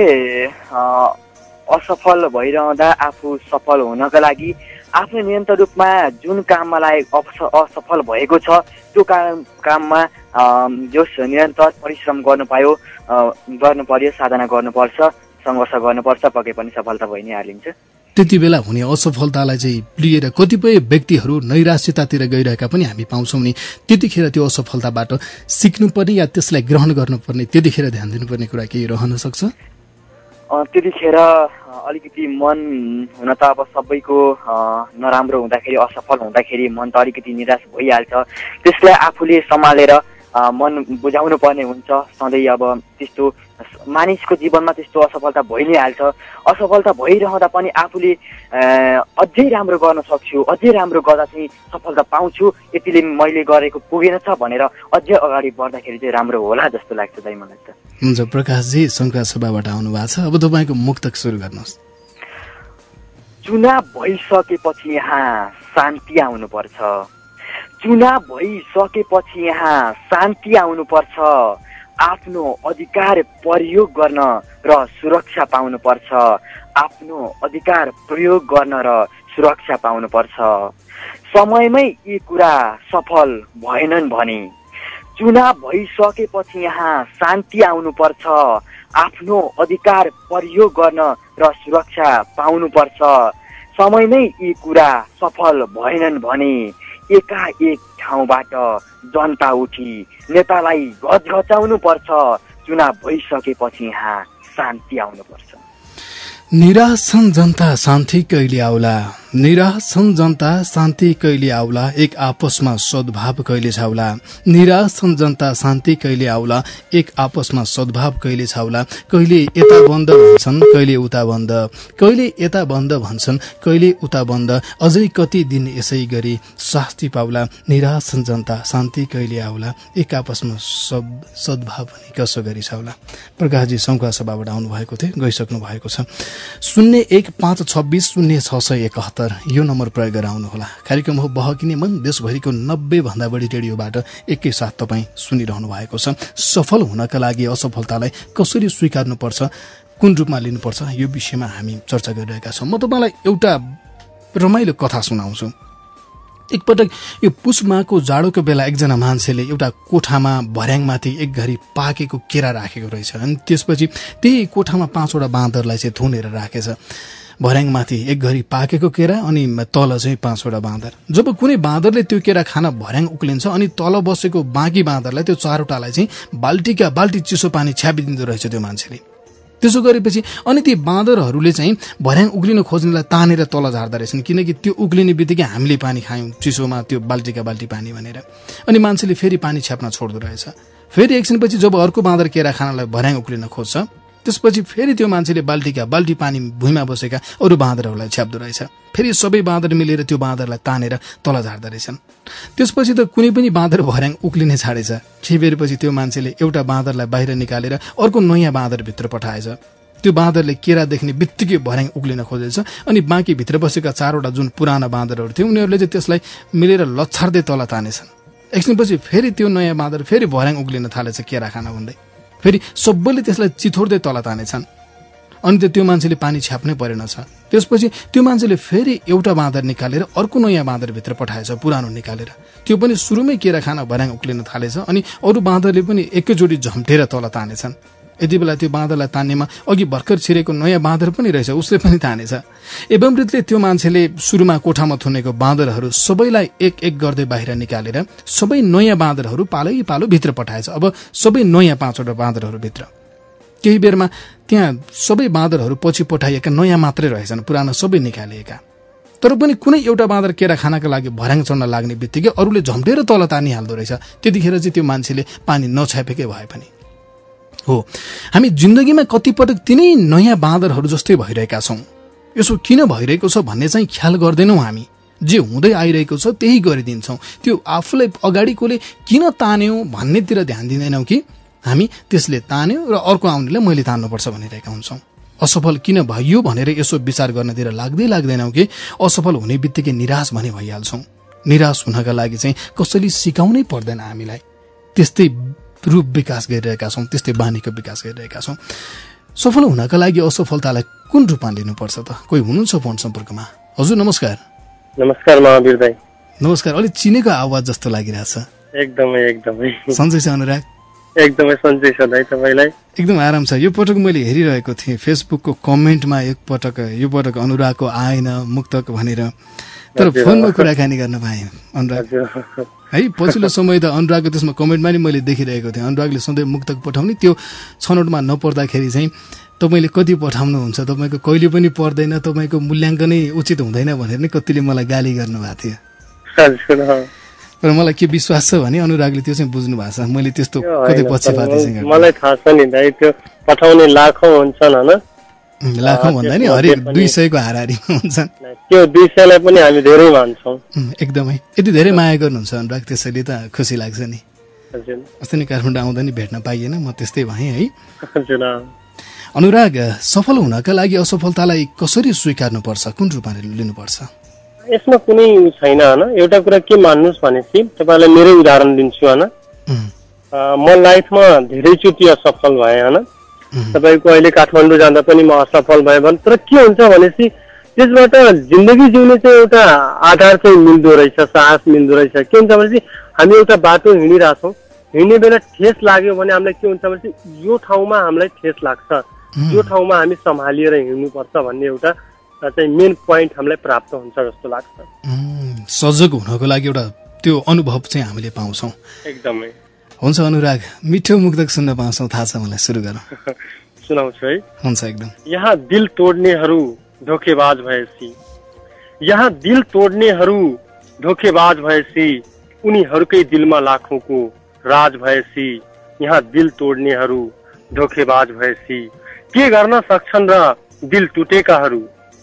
Speaker 5: असफल भइरहँदा आफू सफल हुनका लागि आफ्नो निरन्तर रूपमा जुन काममा लागि असफल भएको छ त्यो काम काममा जस निरन्तर परिश्रम गर्नु पायो गर्नु पर्यो, साधना गर्नुपर्छ, सङ्घर्ष गर्नुपर्छ, पक्कै पनि सफलता भइ नै हालिन्छ।
Speaker 2: त्यति बेला हुने असफलतालाई चाहिँ लिएर कतिपय व्यक्तिहरू नैराश्यतातिर गइरहेका पनि हामी पाउँछौँ नि। त्यतिखेर त्यो असफलताबाट सिक्नुपर्ने या त्यसलाई ग्रहण गर्नुपर्ने, त्यतिखेर ध्यान दिनुपर्ने कुरा केही रहन सक्छ?
Speaker 5: त्यतिखेर अलिकति मन हुन त अब सबैको नराम्रो हुँदाखेरि, असफल हुँदाखेरि मन त अलिकति निराश भइहाल्छ। त्यसलाई आफूले सम्हालेर मन बुझाउनु पर्ने हुन्छ। सधैँ अब त्यस्तो मानिसको जीवनमा त्यस्तो असफलता भइ नै हाल्छ। असफलता भइरहँदा पनि आफूले अझै राम्रो गर्न सक्छु, अझै राम्रो गर्दा चाहिँ सफलता पाउँछु, यतिले मैले गरेको पुगेन छ भनेर अझै अगाडि बढ्दाखेरि चाहिँ राम्रो होला जस्तो लाग्छ दाइ मलाई त।
Speaker 2: हुन्छ, प्रकाशजी शङ्का सभाबाट आउनु भएको छ, अब तपाईँको मुक्तक सुरु गर्नुहोस्।
Speaker 5: चुनाव भइसकेपछि यहाँ शान्ति आउनुपर्छ, चुनाव भइसकेपछि यहाँ शान्ति आउनुपर्छ, आफ्नो अधिकार प्रयोग गर्न र सुरक्षा पाउनुपर्छ, आफ्नो अधिकार प्रयोग गर्न र सुरक्षा पाउनुपर्छ। समयमै यी कुरा सफल भएनन् भने चुनाव भइसकेपछि यहाँ शान्ति आउनुपर्छ, आफ्नो अधिकार प्रयोग गर्न र सुरक्षा पाउनुपर्छ। समयमै यी कुरा सफल भएनन् भने एकाएक ठाउँबाट जनता उठी नेतालाई घचघचाउनु पर्छ, चुनाव भइसकेपछि यहाँ शान्ति आउनुपर्छ।
Speaker 2: निराश छन् जनता शान्ति कहिले आउला, निराश छन् जनता शान्ति कहिले आउला, एक आपसमा सद्भाव कहिले छाउला। निराश छन् जनता शान्ति कहिले आउला, एक आपसमा सद्भाव कहिले छाउला। कहिले यता बन्द भन्छन् कहिले उता बन्द, कहिले यता बन्द भन्छन् कहिले उता बन्द, अझै कति दिन यसै गरी शास्ति पाउला। निराश छन् जनता शान्ति कहिले आउला, एक आपसमा सब सद्भाव पनि कसो गरी छाउला। प्रकाशजी शङ्का सभाबाट आउनु भएको थियो, गइसक्नु भएको छ। शून्य एक पाँच छब्बिस शून्य छ सय एकहत्तर यो नम्बर प्रयोग गरेर आउनुहोला। कार्यक्रम हो बहकिने मन, देशभरिको नब्बे भन्दा बढी रेडियोबाट एकैसाथ तपाईँ सुनिरहनु भएको छ। सफल हुनका लागि असफलतालाई कसरी स्वीकार्नुपर्छ, कुन रूपमा लिनुपर्छ, यो विषयमा हामी चर्चा गरिरहेका छौँ। म तपाईँलाई एउटा रमाइलो कथा सुनाउँछु। एकपटक यो पुसमाको जाडोको बेला एकजना मान्छेले एउटा कोठामा भर्याङमाथि एक घरी पाकेको केरा राखेको रहेछ। अनि त्यसपछि त्यही कोठामा पाँचवटा बाँदरलाई चाहिँ थुनेर राखेछ। भर्याङमाथि एक घरी पाकेको केरा अनि तल चाहिँ पाँचवटा बाँदर। जब कुनै बाँदरले त्यो केरा खान भर्याङ उक्लिन्छ अनि तल बसेको बाँकी बाँदरलाई, त्यो चारवटालाई चाहिँ बाल्टीका बाल्टी चिसो पानी छ्यापिदिँदो रहेछ त्यो मान्छेले। त्यसो गरेपछि अनि ती बाँदरहरूले चाहिँ भर्याङ उक्लिन खोज्नेलाई तानेर तल झार्दा रहेछन्, किनकि त्यो उक्लिने बित्तिकै हामीले पानी खायौँ चिसोमा, त्यो बाल्टीका बाल्टी पानी भनेर। अनि मान्छेले फेरि पानी छ्याप्न छोड्दो रहेछ। फेरि एकछिनपछि जब अर्को बाँदर केरा खानलाई भर्याङ उक्लिन खोज्छ, त्यसपछि फेरि त्यो मान्छेले बाल्टीका बाल्टी पानी भुइँमा बसेका अरू बाँदरहरूलाई छ्याप्दो रहेछ। फेरि सबै बाँदर मिलेर त्यो बाँदरलाई तानेर तल झार्दा रहेछन्। त्यसपछि त कुनै पनि बाँदर भर्याङ उक्लिने छाडेछ। केही बेरपछि त्यो मान्छेले एउटा बाँदरलाई बाहिर निकालेर अर्को नयाँ बाँदर भित्र पठाएछ। त्यो बाँदरले केरा देख्ने बित्तिकै भर्याङ उक्लिन खोजेछ। अनि बाँकी भित्र बसेका चारवटा जुन पुराना बाँदरहरू थिए उनीहरूले चाहिँ त्यसलाई मिलेर लछार्दै तल तानेछन्। एकछिनपछि फेरि त्यो नयाँ बाँदर फेरि भर्याङ उक्लिन थालेछ केरा खान भन्दै। फेरि सबैले त्यसलाई चिथोर्दै तल तानेछन्। अनि त त्यो मान्छेले पानी छ्याप्नै परेन छ। त्यसपछि त्यो मान्छेले फेरि एउटा बाँदर निकालेर अर्को नयाँ बाँदर भित्र पठाएछ, पुरानो निकालेर। त्यो पनि सुरुमै केरा खान भर्याङ उक्लिन थालेछ। अनि अरू बाँदरले पनि एकैचोटि झम्टेर तल तानेछन्। यति बेला त्यो बाँदरलाई तान्नेमा अघि भर्खर छिरेको नयाँ बाँदर पनि रहेछ, उसले पनि तानेछ। एवं रीतिले त्यो मान्छेले सुरुमा कोठामा थुनेको बाँदरहरू सबैलाई एक एक गर्दै बाहिर निकालेर सबै नयाँ बाँदरहरू पालै पालो भित्र पठाएछ। अब सबै नयाँ पाँचवटा बाँदरहरू भित्र। केही बेरमा त्यहाँ सबै बाँदरहरू पछि पठाइएका नयाँ मात्रै रहेछन्, पुराना सबै निकालिएका। तर पनि कुनै एउटा बाँदर केरा खानका लागि भर्याङ चढ्न लाग्ने बित्तिकै अरूले झम्टेर तल तानिहाल्दो रहेछ। त्यतिखेर चाहिँ त्यो मान्छेले पानी नछ्यापेकै भए पनि हो। हामी जिन्दगीमा कतिपटक तिनै नयाँ बाँदरहरू जस्तै भइरहेका छौँ। यसो किन भइरहेको छ भन्ने चाहिँ ख्याल गर्दैनौँ। हामी जे हुँदै आइरहेको छ त्यही गरिदिन्छौँ। त्यो आफूलाई अगाडिकोले किन तान्यो भन्नेतिर ध्यान दिँदैनौँ कि हामी त्यसले तान्यो र अर्को आउनेलाई मैले तान्नुपर्छ भनिरहेका हुन्छौँ। असफल किन भयो भनेर यसो विचार गर्नतिर लाग्दै लाग्दैनौँ कि असफल हुने बित्तिकै निराश भने भइहाल्छौँ। निराश हुनका लागि चाहिँ कसैले सिकाउनै पर्दैन हामीलाई। त्यस्तै रूप विकास गरिरहेका छौँ, त्यस्तै बानीको विकास गरिरहेका छौँ। सफल हुनका लागि असफलतालाई कुन रूपमा लिनुपर्छ त? कोही हुनुहुन्छ फोन सम्पर्कमा? हजुर नमस्कार।
Speaker 6: नमस्कार महावीर दाइ।
Speaker 2: नमस्कार। अलिक चिनेको आवाज जस्तो लागिरहेछ।
Speaker 6: एकदमै एकदमै
Speaker 2: सन्चै छ अनुराग?
Speaker 6: एकदमै सन्चै छ दाइ, तपाईलाई?
Speaker 2: एकदम आराम छ। यो पटक मैले हेरिरहेको थिएँ फेसबुकको कमेन्टमा, एक पटक यो पटक अनुरागको आएन मुक्तक भनेर, तर फोनमा कुराकानी गर्न पाएँ अनुराग है। पछिल्लो समय त अनुरागको त्यसमा कमेन्टमा नि मैले देखिरहेको थिएँ, अनुरागले सधैँ मुक्तक पठाउने, त्यो छनौटमा नपर्दाखेरि चाहिँ तपाईँले कति पठाउनुहुन्छ, तपाईँको कहिले पनि पर्दैन, तपाईँको मूल्याङ्कनै उचित हुँदैन भनेर नै कतिले मलाई गाली गर्नुभएको थियो। तर मलाई के विश्वास छ भने अनुरागले त्यो चाहिँ बुझ्नु भएको छ। मैले त्यस्तो कतै पक्षपातीसँग
Speaker 6: मलाई थाहा छ नि दाइ, त्यो पठाउने लाखौं हुन्छन् हैन,
Speaker 2: लाखौं भन्दा नि हरेक दुई सयको हाराहारीमा हुन्छन्।
Speaker 6: त्यो दुई सयलाई पनि हामी धेरै मान्छौँ।
Speaker 2: एकदमै यति धेरै माया गर्नुहुन्छ अनुराग, त्यसैले त खुसी लाग्छ नि। अस्ति नै काठमाडौँ आउँदा नि भेट्न पाइएन, म त्यस्तै भएँ है। अनुराग, सफल हुनका लागि असफलतालाई कसरी स्वीकार्नुपर्छ, कुन रूपमा लिनुपर्छ?
Speaker 6: यसमा कुनै छैन हैन। एउटा कुरा के मान्नुस् भनेपछि तपाईलाई मेरै उदाहरण दिन्छु हैन। म लाइफमा धेरैचोटि असफल भएँ हैन। तपाईको अहिले काठमाडौँ जाँदा पनि म असफल भएँ भने, तर के हुन्छ भनेपछि त्यसबाट जिन्दगी जिउने चाहिँ एउटा आधार चाहिँ मिल्दो रहेछ, साहस मिल्दो रहेछ। के हुन्छ भनेपछि हामी एउटा बाटो हिँडिरहेछौँ, हिँड्ने बेला ठेस लाग्यो भने हामीलाई के हुन्छ भनेपछि यो ठाउँमा हामीलाई ठेस लाग्छ, यो ठाउँमा हामी सम्हालिएर हिँड्नुपर्छ भन्ने एउटा चाहिँ मेन पोइन्ट हामीलाई प्राप्त हुन्छ जस्तो लाग्छ।
Speaker 2: सजग हुनको लागि एउटा त्यो अनुभव चाहिँ हामीले पाउँछौँ।
Speaker 6: एकदमै
Speaker 2: हुन्छ अनुराग, मिठो मुक्तक सुन्न पाउँछौँ, थाहा छ मलाई। सुरु गरौँ।
Speaker 6: सुनाउँछु है।
Speaker 2: हुन्छ एकदम।
Speaker 6: यहाँ दिल तोड्नेहरू धोकेबाज भएपछि, यहाँ दिल तोड्नेहरू धोकेबाज भएपछि, उनीहरूकै दिलमा लाखौंको राज भएपछि, यहाँ दिल तोड्नेहरू धोकेबाज भएपछि के गर्न सक्छन् र दिल टुटेकाहरू,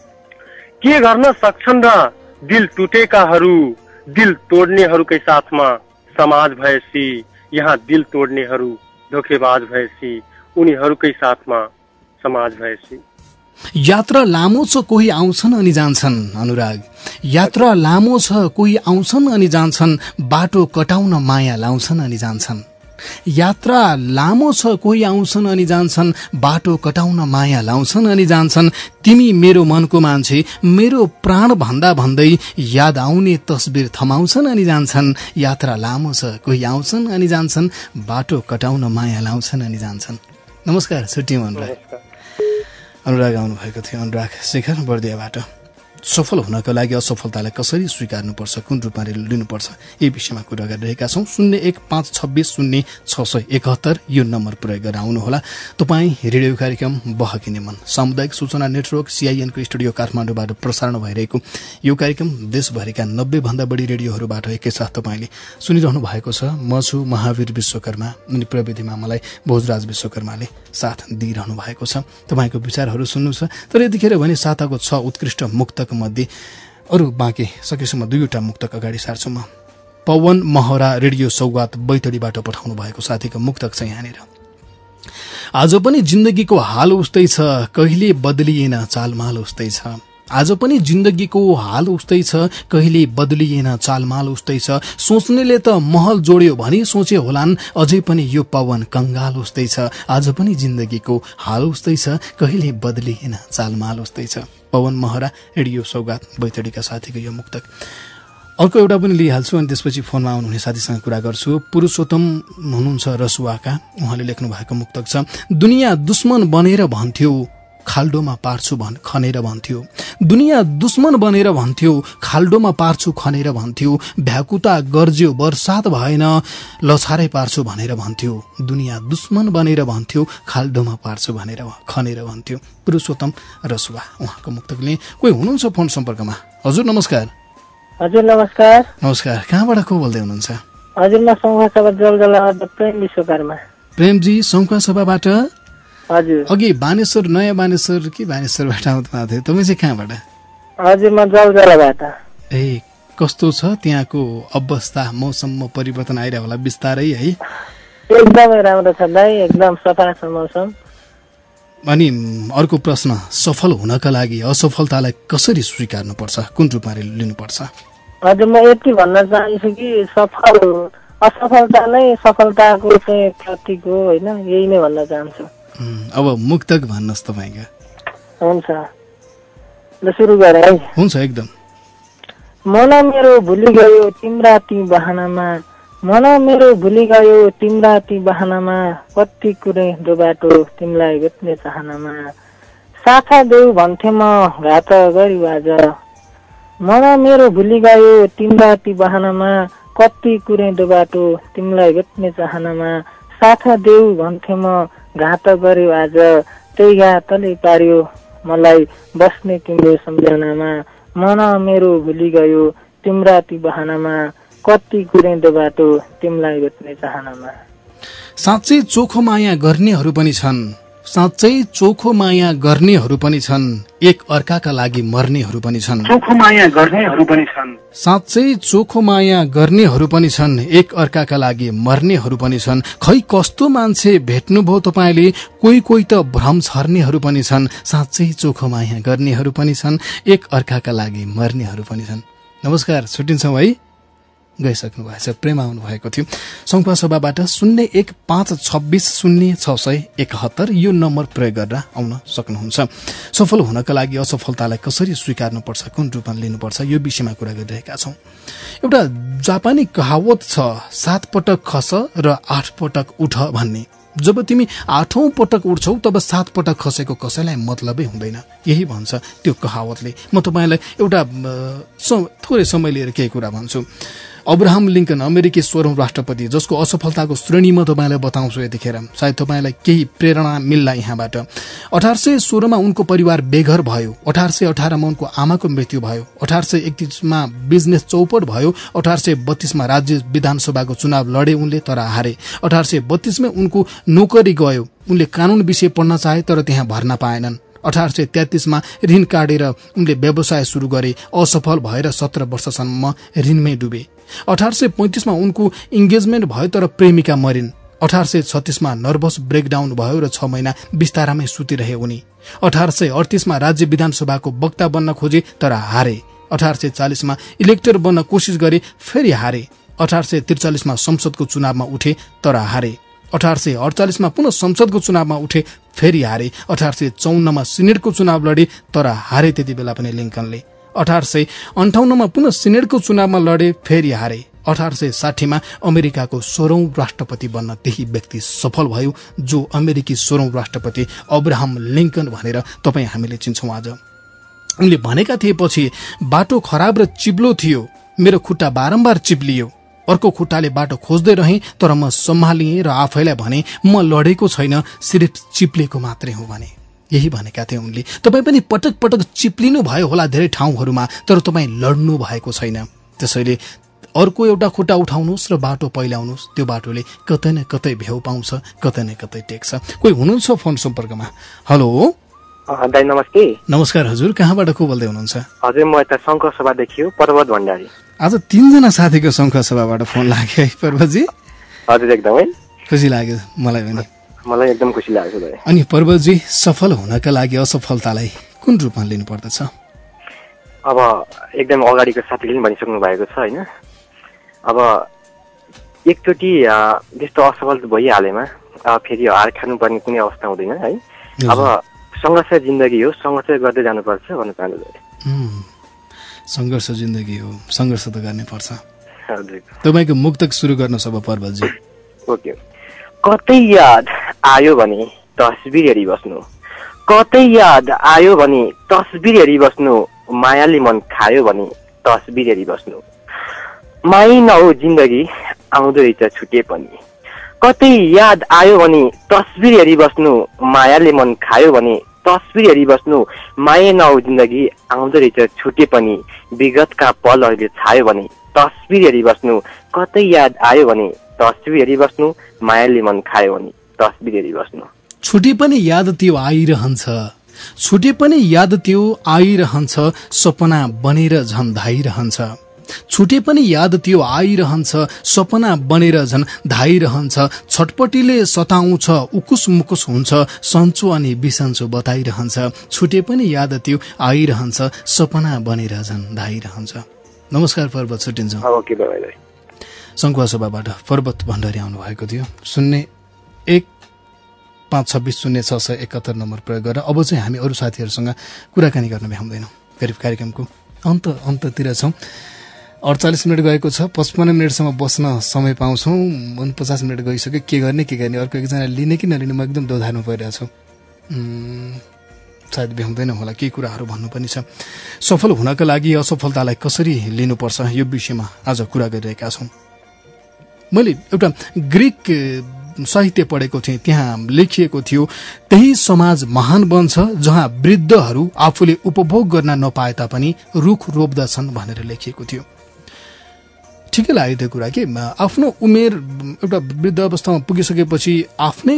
Speaker 6: के गर्न सक्छन् र दिल टुटेकाहरू, दिल तोड्नेहरूकै साथमा समाज भएपछि, यहाँ दिल तोड्नेहरू धोकेबाज भएपछि, उनीहरूकै साथमा समाज भएपछि।
Speaker 2: यात्रा लामो छ, कोही आउँछन् अनि जान्छन् अनुराग। यात्रा लामो छ, कोही आउँछन् अनि जान्छन्, बाटो कटाउन माया लाउँछन् अनि जान्छन्। यात्रा लामो छ, कोही आउँछन् अनि जान्छन्, बाटो कटाउन माया लाउँछन् अनि जान्छन्। तिमी मेरो मनको मान्छे, मेरो प्राण भन्दा भन्दै याद आउने तस्बिर थमाउँछन् अनि जान्छन्। यात्रा लामो छ, कोही आउँछन् अनि जान्छन्, बाटो कटाउन माया लाउँछन् अनि जान्छन्। नमस्कार, छुट्टियौँ अनुराग। अनुराग आउनु भएको थियो, अनुराग शेखर बर्दियाबाट। सफल हुनको लागि असफलतालाई कसरी स्वीकार्नुपर्छ, कुन रूपमा लिनुपर्छ, यही विषयमा कुरा गरिरहेका छौँ। शून्य एक पाँच छब्बिस शून्य छ सय एकहत्तर यो नम्बर प्रयोग गरेर आउनुहोला। तपाईँ रेडियो कार्यक्रम बहकिने मन सामुदायिक सूचना नेटवर्क सीआईएनको स्टुडियो काठमाडौँबाट प्रसारण भइरहेको यो कार्यक्रम देशभरिका नब्बे भन्दा बढी रेडियोहरूबाट एकैसाथ तपाईँले सुनिरहनु भएको छ। म छु महावीर विश्वकर्मा, अनि प्रविधिमा मलाई भोजराज विश्वकर्माले साथ दिइरहनु भएको छ। तपाईँको विचारहरू सुन्नु छ, तर यतिखेर भने साताको छ उत्कृष्ट मुक्तक मध्ये अरू बाँकी सकेसम्म दुईवटा मुक्तक अगाडि सार्छु म। पवन महरा रेडियो सौगात बैतडीबाट पठाउनु भएको साथीको मुक्तक छ यहाँनिर। आज पनि जिन्दगीको हाल उस्तै छ, कहिले बदलिएन चालमाल उस्तै छ। आज पनि जिन्दगीको हाल उस्तै छ, कहिले बदलिएन चालमाल उस्तै छ। सोच्नेले त महल जोड्यो भनी सोचे होलान्, अझै पनि यो पवन कंगाल उस्तै छ। आज पनि जिन्दगीको हाल उस्तै छ, कहिले बदलिएन चालमाल उस्तै छ। पवन महरा रेडियो सौगात बैतडीका साथीको यो मुक्तक। अर्को एउटा पनि लिइहाल्छु अनि त्यसपछि फोनमा आउनुहुने साथीसँग कुरा गर्छु। पुरुषोत्तम हुनुहुन्छ रसुवाका, उहाँले लेख्नु भएको मुक्तक छ। दुनियाँ दुश्मन बनेर भन्थ्यो, खाल्डोमा पार्छु भन् खनेर भन्थ्यो। दुनियाँ दुश्मन बनेर भन्थ्यो, खाल्डोमा पार्छु खनेर भन्थ्यो। भ्याकुता गर्ज्यो बर्सात भएन, लछारै पार्छु भनेर भन्थ्यो। दुनियाँ दुश्मन बनेर भन्थ्यो, खाल्डोमा पार्छु भनेर खनेर भन्थ्यो। पुरुषोत्तम रसुवा उहाँको मुक्तकले। कोही हुनुहुन्छ फोन सम्पर्कमा? हजुर नमस्कार।
Speaker 7: हजुर नमस्कार।
Speaker 2: नमस्कार, कहाँबाट को बोल्दै हुनुहुन्छ?
Speaker 7: हजुर म सङ्खुवासभा जलजलाबाट प्रेम विश्वकर्मा।
Speaker 2: प्रेमजी सङ्खुवासभाबाट?
Speaker 7: हजुर।
Speaker 2: अघि बानेश्वर, नयाँ बानेश्वर कि बानेश्वरबाट आउनु भएको थियो, तपाईँ चाहिँ कहाँबाट?
Speaker 7: हजुर म जलजलाबाट।
Speaker 2: ए, कस्तो छ त्यहाँको अवस्था? मौसममा परिवर्तन आइरहेको होला बिस्तारै है?
Speaker 7: एकदमै राम्रो छ दाइ, एकदम सफा छ मौसम।
Speaker 2: अनि अर्को प्रश्न, सफल हुनका लागि असफलतालाई कसरी स्वीकार्नुपर्छ, कुन रूपमा लिनुपर्छ?
Speaker 7: हजुर म यति भन्न चाहन्छु कि सफल असफलता नै सफलताको चाहिँ प्रतीक हो होइन, यही नै भन्न चाहन्छु।
Speaker 2: अब मुक्तक भन्नुहोस् तपाईँका।
Speaker 7: हुन्छ ल सुरु गरे है।
Speaker 2: हुन्छ एकदम।
Speaker 7: मन मेरो भुलि गयो तिम्रा ती बहानामा, मन मेरो भुलि गयो तिम्रा ती बहानामा, कति कुरै दो बाटो तिमीलाई भेट्ने चाहनामा, साथा देऊ भन्थे म घात गरी आज, मन मेरो भुलि गयो तिम्रा ती बहानामा, कति कुरै दो बाटो तिमीलाई भेट्ने चाहनामा, साथा देऊ भन्थे म घात गर्यो आज, त्यही घातले पार्यो मलाई बस्ने तिम्रो सम्झनामा, मन मेरो भुलि गयो तिम्रा ती बहानामा, कति कुरै दो बाटो तिमीलाई भेट्ने चाहनामा।
Speaker 2: साँच्चै चोखो माया गर्नेहरू पनि छन्, साँच्चै चोखो माया गर्नेहरू पनि छन्, एक अर्काका लागि मर्नेहरू पनि छन्,
Speaker 8: चोखो माया गर्नेहरू पनि छन्,
Speaker 2: साँच्चै चोखो माया गर्नेहरू पनि छन्, एक अर्काका लागि मर्नेहरू पनि छन्। खै कस्तो मान्छे भेट्नुभयो तपाईँले, कोही कोही त भ्रम छर्नेहरू पनि छन्, साँच्चै चोखो माया गर्नेहरू पनि छन्, एक अर्काका लागि मर्नेहरू पनि छन्। नमस्कार, छुट्टिन्छौँ है। गइसक्नु भएको छ, प्रेम आउनु भएको थियो। संखुवा सभाबाट शून्य एक पाँच छब्बिस शून्य छ सय एकहत्तर यो नम्बर प्रयोग गरेर आउन सक्नुहुन्छ। सफल हुनका लागि असफलतालाई कसरी स्वीकार्नुपर्छ, कुन रूपमा लिनुपर्छ, यो विषयमा कुरा गरिरहेका छौँ। एउटा जापानी कहावत छ, सात पटक खस र आठ पटक उठ भन्ने। जब तिमी आठौं पटक उठ्छौ तब सात पटक खसेको कसैलाई मतलबै हुँदैन, यही भन्छ त्यो कहावतले। म तपाईँलाई एउटा थोरै समय लिएर केही कुरा भन्छु। अब्राहम लिंकन अमेरिकी सोह्रौं राष्ट्रपति, जसको असफलताको श्रेणी म तपाईँलाई बताउँछु यतिखेर, सायद तपाईँलाई केही प्रेरणा मिल्ला यहाँबाट। अठार सय सोह्रमा उनको परिवार बेघर भयो, अठार सय अठारमा उनको आमाको मृत्यु भयो, अठार सय एकतिसमा बिजनेस चौपट भयो, अठार सय बत्तीसमा राज्य विधानसभाको चुनाव लडे उनले तर हारे, अठार सय बत्तीसमै उनको नोकरी गयो, उनले कानून विषय पढ्न चाहे तर त्यहाँ भर्ना पाएनन्, अठार सय तेत्तीसमा ऋण काटेर उनले व्यवसाय शुरू गरे, असफल भएर सत्र वर्षसम्म ऋणमै डुबे, अठार सय पैंतिसमा उनको इन्गेजमेन्ट भयो तर प्रेमिका मरिन्, अठार सय छत्तीसमा नर्भस ब्रेकडाउन भयो र छ महिना बिस्तारामै सुतिरहे उनी, अठार सय अडतीसमा राज्य विधानसभाको वक्ता बन्न खोजे तर हारे, अठार सय चालिसमा इलेक्टर बन्न कोसिस गरे फेरि हारे, अठार सय त्रिचालिसमा संसदको चुनावमा उठे तर हारे, अठार सय अडचालिसमा पुनः संसदको चुनावमा उठे फेरि हारे, अठार सय चौन्नमा सिनेटको चुनाव लडे तर हारे त्यति बेला पनि लिंकनले, अठार सय अन्ठाउन्नमा पुनः सिनेटको चुनावमा लडे फेरि हारे, अठार सय साठीमा अमेरिकाको सोह्रौं राष्ट्रपति बन्न त्यही व्यक्ति सफल भयो, जो अमेरिकी सोह्रौं राष्ट्रपति अब्राहम लिंकन भनेर तपाईँ हामीले चिन्छौं आज। उनले भनेका थिए, पछि बाटो खराब र चिप्लो थियो, मेरो खुट्टा बारम्बार चिप्लियो, अर्को खुट्टाले बाटो खोज्दै रहे तर म सम्हालिएँ र आफैलाई भने म लडेको छैन, सिर्फ चिप्लेको मात्रै हो भने। यही भनेका थिए उनले। तपाईँ पनि पटक पटक चिप्लिनु भयो होला धेरै ठाउँहरूमा, तर तपाईँ लड्नु भएको छैन। त्यसैले अर्को एउटा खुट्टा उठाउनुहोस् र बाटो पहिल्याउनुहोस्, त्यो बाटोले कतै न कतै भ्याउ पाउँछ, कतै न कतै टेक्छ। कोही हुनुहुन्छ फोन सम्पर्कमा? हेलो
Speaker 9: दाइ नमस्ते।
Speaker 2: नमस्कार हजुर, कहाँबाट को बोल्दै हुनुहुन्छ?
Speaker 9: हजुर म यता शङ्कर सभादेखि हो, पर्वत भण्डारी।
Speaker 2: आज तीनजना साथीको शङ्कर सभाबाट फोन लाग्यो है पर्वतजी?
Speaker 9: हजुर एकदमै
Speaker 2: खुसी लाग्यो मलाई पनि।
Speaker 9: मलाई एकदम खुसी लाग्यो दाइ।
Speaker 2: अनि पर्वतजी, सफल हुनका लागि असफलतालाई कुन रूपमा लिनु पर्दछ?
Speaker 9: अब एकदम अगाडिको साथीले पनि भनिसक्नु भएको छ होइन। अब एकचोटि त्यस्तो असफल भइहालेमा फेरि हार खानुपर्ने कुनै अवस्था हुँदैन है। अब सङ्घर्ष जिन्दगी हो, सङ्घर्ष गर्दै जानुपर्छ भन्न चाहन्छु।
Speaker 2: सङ्घर्ष जिन्दगी हो, सङ्घर्ष त गर्नै पर्छ। तपाईँको मुक्तक सुरु गर्नुहोस् अब पर्वतजी।
Speaker 9: ओके। कतै याद आयो भने तस्बिर हेरिबस्नु, कतै याद आयो भने तस्बिर हेरिबस्नु, मायाले मन खायो भने तस्बिर हेरिबस्नु, माई नहो जिन्दगी आउँदो रहेछ छुटे पनि, कतै याद आयो भने तस्बिर हेरिबस्नु, मायाले मन खायो भने तस्बिर हेरिबस्नु, माया नहो जिन्दगी आउँदो रहेछ छुटे पनि, विगतका पलहरूले छायो भने तस्बिर हेरिबस्नु, कतै याद आयो भने तस्बिर हेरिबस्नु, मायाले मन खायो भने तस्बिर हेरिबस्नु।
Speaker 2: छुटे पनि याद त्यो आइरहन्छ, छुटे पनि याद त्यो आइरहन्छ, सपना बनेर झन् धाइरहन्छ, छुटे पनि याद त्यो आइरहन्छ, सपना बनेर झन् धाइरहन्छ, छटपटीले सताउँछ, उकुस मुकुस हुन्छ, सन्चो अनि बिसन्चो बताइरहन्छ, छुटे पनि याद त्यो आइरहन्छ, सपना बनेर झन् धाइरहन्छ। नमस्कार पर्वत, छुट्टिन्छौँ।
Speaker 8: Okay, bye bye.
Speaker 2: सङ्खुवा सभाबाट पर्वत भण्डारी आउनु भएको थियो। शून्य एक पाँच छब्बिस शून्य छ सय एकात्तर नम्बर प्रयोग गरेर अब चाहिँ हामी अरू साथीहरूसँग कुराकानी गर्न भ्याउँदैनौँ। करिब कार्यक्रमको अन्त अन्ततिर छौँ। अडचालिस मिनट गएको छ। पचपन्न मिनटसम्म बस्न समय पाउँछौँ। उनपचास मिनट गइसक्यो। के गर्ने के गर्ने अर्को एकजना लिने कि नलिने म एकदम दोधार्नु परिरहेको छु। सायद भ्याउँदैन होला, केही कुराहरू भन्नु पनि छ। सफल हुनका लागि असफलतालाई कसरी लिनुपर्छ यो विषयमा आज कुरा गरिरहेका छौँ। मैले एउटा ग्रिक साहित्य पढेको थिएँ। त्यहाँ लेखिएको थियो, त्यही समाज महान बन्छ जहाँ वृद्धहरू आफूले उपभोग गर्न नपाए तापनि रुख रोप्दछन् भनेर लेखिएको थियो। ठिकै लाग्यो त्यो कुरा कि आफ्नो उमेर एउटा वृद्ध अवस्थामा पुगिसकेपछि आफ्नै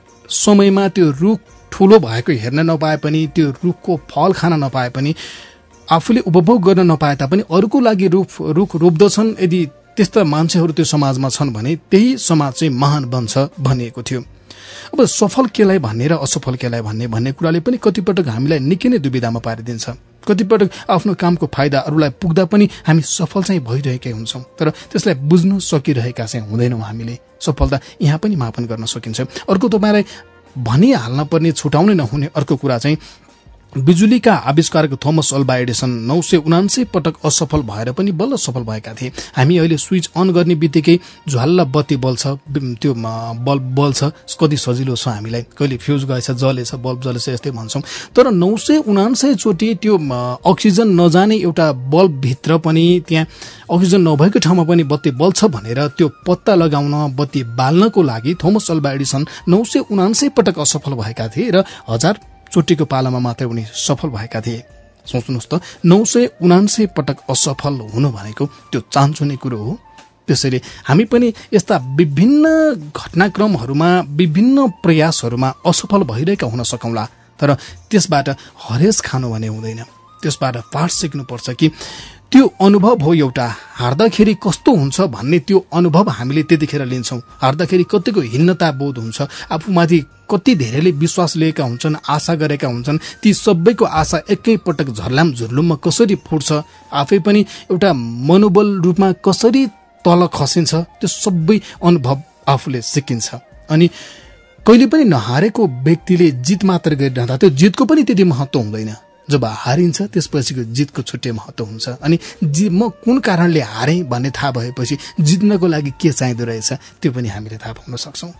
Speaker 2: समयमा त्यो रुख ठुलो भएको हेर्न नपाए पनि, त्यो रुखको फल खान नपाए पनि, आफूले उपभोग गर्न नपाए तापनि अरूको लागि रुख रुख रोप्दछन्। यदि त्यस्ता मान्छेहरू त्यो समाजमा छन् भने त्यही समाज चाहिँ महान बन्छ भनिएको थियो। अब सफल केलाई भन्ने र असफल केलाई भन्ने भन्ने कुराले पनि कतिपटक हामीलाई निकै नै दुविधामा पारिदिन्छ। कतिपटक आफ्नो कामको फाइदा अरूलाई पुग्दा पनि हामी सफल चाहिँ भइरहेकै हुन्छौँ, तर त्यसलाई बुझ्न सकिरहेका चाहिँ हुँदैनौँ। हामीले सफलता यहाँ पनि मापन गर्न सकिन्छ। अर्को तपाईँलाई भनिहाल्न पर्ने, छुटाउनै नहुने अर्को कुरा चाहिँ बिजुलीका आविष्कारक थोमस अल्वा एडिसन नौ सय उनान्सय पटक असफल भएर पनि बल्ल सफल भएका थिए। हामी अहिले स्विच अन गर्ने बित्तिकै झ्वाल्ल बत्ती बल्छ, त्यो बल्ब बल्छ, कति सजिलो छ हामीलाई। कहिले फ्युज गएछ, जलेछ, बल्ब जलेछ यस्तै भन्छौँ। तर नौ सय उनान्सय चोटि त्यो अक्सिजन नजाने एउटा बल्बभित्र पनि, त्यहाँ अक्सिजन नभएको ठाउँमा पनि बत्ती बल्छ भनेर त्यो पत्ता लगाउन, बत्ती बाल्नको लागि थोमस अल्वा एडिसन नौ सय उनान्सय पटक असफल भएका थिए र हजार चोटिको पालामा मात्रै उनी सफल भएका थिए। सोच्नुहोस् त, नौ सय उनान्सय पटक असफल हुनु भनेको त्यो चान्चुने कुरो हो। त्यसैले हामी पनि यस्ता विभिन्न घटनाक्रमहरूमा, विभिन्न प्रयासहरूमा असफल भइरहेका हुन सकौँला, तर त्यसबाट हरेस खानु भने हुँदैन। त्यसबाट पाठ सिक्नुपर्छ कि त्यो अनुभव हो एउटा। हार्दाखेरि कस्तो हुन्छ भन्ने त्यो अनुभव हामीले त्यतिखेर लिन्छौँ। हार्दाखेरि कतिको हिन्नता बोध हुन्छ, आफूमाथि कति धेरैले विश्वास लिएका हुन्छन्, आशा गरेका हुन्छन्, ती सबैको आशा एकैपटक झर्लाम झुर्लुममा कसरी फुट्छ, आफै पनि एउटा मनोबल रूपमा कसरी तल खसिन्छ, त्यो सबै अनुभव आफूले सिकिन्छ। अनि कहिले पनि नहारेको व्यक्तिले जित मात्र गरिरहँदा त्यो जितको पनि त्यति महत्त्व हुँदैन। जब हारिन्छ त्यसपछिको जितको छुट्टै महत्त्व हुन्छ। अनि जि म कुन कारणले हारेँ भन्ने थाहा भएपछि जित्नको लागि के चाहिँदो रहेछ त्यो पनि हामीले थाहा पाउन सक्छौँ।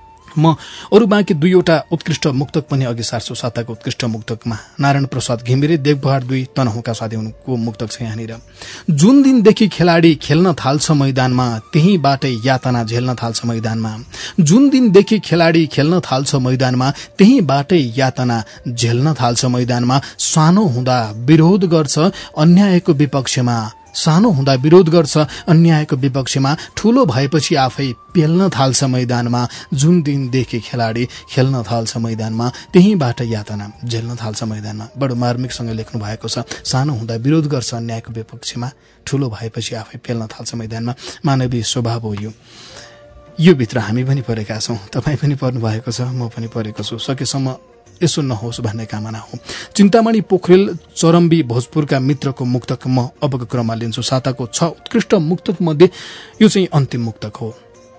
Speaker 2: म अरू बाँकी दुईवटा उत्कृष्ट मुक्तक पनि अघि सार्छु। साताको उत्कृष्ट मुक्तकमा नारायण प्रसाद घिमिरे देखबहार दुई तनहुँका साथीहरूको मुक्तक छ यहाँनिर। जुन दिनदेखि खेलाडी खेल्न थाल्छ मैदानमा, त्यहीँबाटै यातना झेल्न थाल्छ मैदानमा। जुन दिनदेखि खेलाडी खेल्न थाल्छ मैदानमा, त्यहीँबाटै यातना झेल्न थाल्छ मैदानमा। सानो हुँदा विरोध गर्छ अन्यायको विपक्षमा, सानो हुँदा विरोध गर्छ अन्यायको विपक्षमा, ठूलो भएपछि आफै पेल्न थाल्छ मैदानमा। जुन दिनदेखि खेलाडी खेल्न थाल्छ मैदानमा, त्यहीँबाट यातना झेल्न थाल्छ मैदानमा। बडो मार्मिकसँग लेख्नु भएको छ। सानो हुँदा विरोध गर्छ अन्यायको विपक्षमा, ठूलो भएपछि आफै पेल्न थाल्छ मैदानमा। मानवीय स्वभाव हो यो। यो भित्र हामी पनि परेका छौँ, तपाईँ पनि पर्नु भएको छ, म पनि परेको छु। सकेसम्म यसो नहोस् भन्ने कामना हो। चिन्तामणि पोखरेल चरम्बी भोजपुरका मित्रको मुक्तक म अबको क्रममा लिन्छु। साताको छ उत्कृष्ट मुक्तक मध्ये यो चाहिँ अन्तिम मुक्तक हो।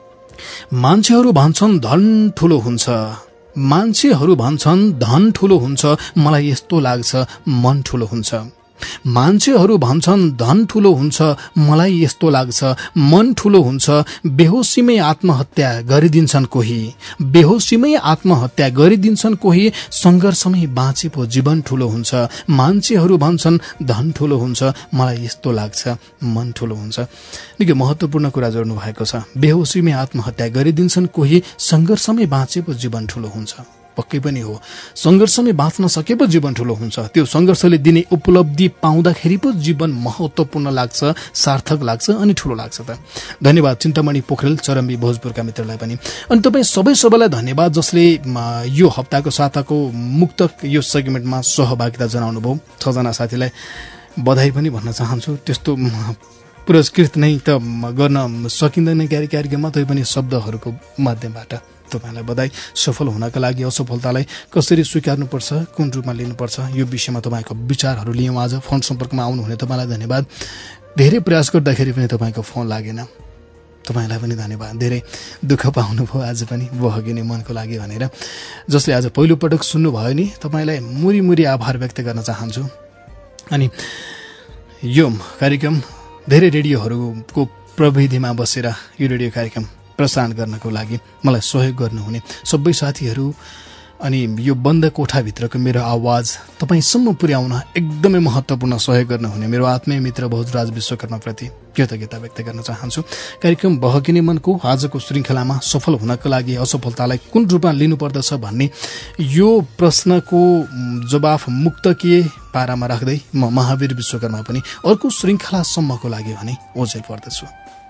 Speaker 2: मान्छेहरू भन्छन् धन ठुलो हुन्छ, मान्छेहरू भन्छन् धन ठुलो हुन्छ, मलाई यस्तो लाग्छ मन ठुलो हुन्छ। मान्छेहरू भन्छन् धन ठुलो हुन्छ, मलाई यस्तो लाग्छ मन ठुलो हुन्छ। बेहोसीमै आत्महत्या गरिदिन्छन् कोही, बेहोसीमै आत्महत्या गरिदिन्छन् कोही, सङ्घर्षमै बाँचे पो जीवन ठुलो हुन्छ। मान्छेहरू भन्छन् धन ठुलो हुन्छ, मलाई यस्तो लाग्छ मन ठुलो हुन्छ। निकै महत्त्वपूर्ण कुरा जोड्नु भएको छ। बेहोसीमै आत्महत्या गरिदिन्छन् कोही, सङ्घर्षमै बाँचे पो जीवन ठुलो हुन्छ। पक्कै पनि हो, सङ्घर्षमै बाँच्न सके पो जीवन ठुलो हुन्छ। त्यो सङ्घर्षले दिने उपलब्धि पाउँदाखेरि पो जीवन महत्त्वपूर्ण लाग्छ, सार्थक लाग्छ अनि ठुलो लाग्छ त। धन्यवाद चिन्तामणि पोखरेल चरम्बी भोजपुरका मित्रलाई पनि। अनि तपाईँ सबै सबैलाई धन्यवाद जसले यो हप्ताको साताको मुक्तक यो सेगमेन्टमा सहभागिता जनाउनु भयो। छजना साथीलाई बधाई पनि भन्न चाहन्छु। त्यस्तो पुरस्कृत नै त गर्न सकिँदैन क्यारे कार्यक्रममा, तै पनि शब्दहरूको माध्यमबाट तपाईँलाई बधाई। सफल हुनका लागि असफलतालाई कसरी स्वीकार्नुपर्छ, कुन रूपमा लिनुपर्छ, यो विषयमा तपाईँको विचारहरू लियौँ आज। फोन सम्पर्कमा आउनुहुने तपाईँलाई धन्यवाद। धेरै प्रयास गर्दाखेरि पनि तपाईँको फोन लागेन। तपाईँलाई पनि धन्यवाद, धेरै दुःख पाउनुभयो आज पनि बहकिने मनको लागि भनेर। जसले आज पहिलोपटक सुन्नुभयो नि, तपाईँलाई मुरी मुरी आभार व्यक्त गर्न चाहन्छु। अनि यो कार्यक्रम धेरै रेडियोहरूको प्रविधिमा बसेर यो रेडियो कार्यक्रम प्रसारण गर्नको लागि मलाई सहयोग गर्नुहुने सबै साथीहरू अनि यो बन्द कोठाभित्रको मेरो आवाज तपाईँसम्म पुर्याउन एकदमै महत्त्वपूर्ण सहयोग गर्नुहुने मेरो आत्मीय मित्र भोजराज विश्वकर्माप्रति कृतज्ञता व्यक्त गर्न चाहन्छु। कार्यक्रम बहकिने मनको आजको श्रृङ्खलामा सफल हुनका लागि असफलतालाई कुन रूपमा लिनुपर्दछ भन्ने यो प्रश्नको जवाफ मुक्तकीय पारामा राख्दै म महावीर विश्वकर्मा पनि अर्को श्रृङ्खलासम्मको लागि भने ओझेल पर्दछु।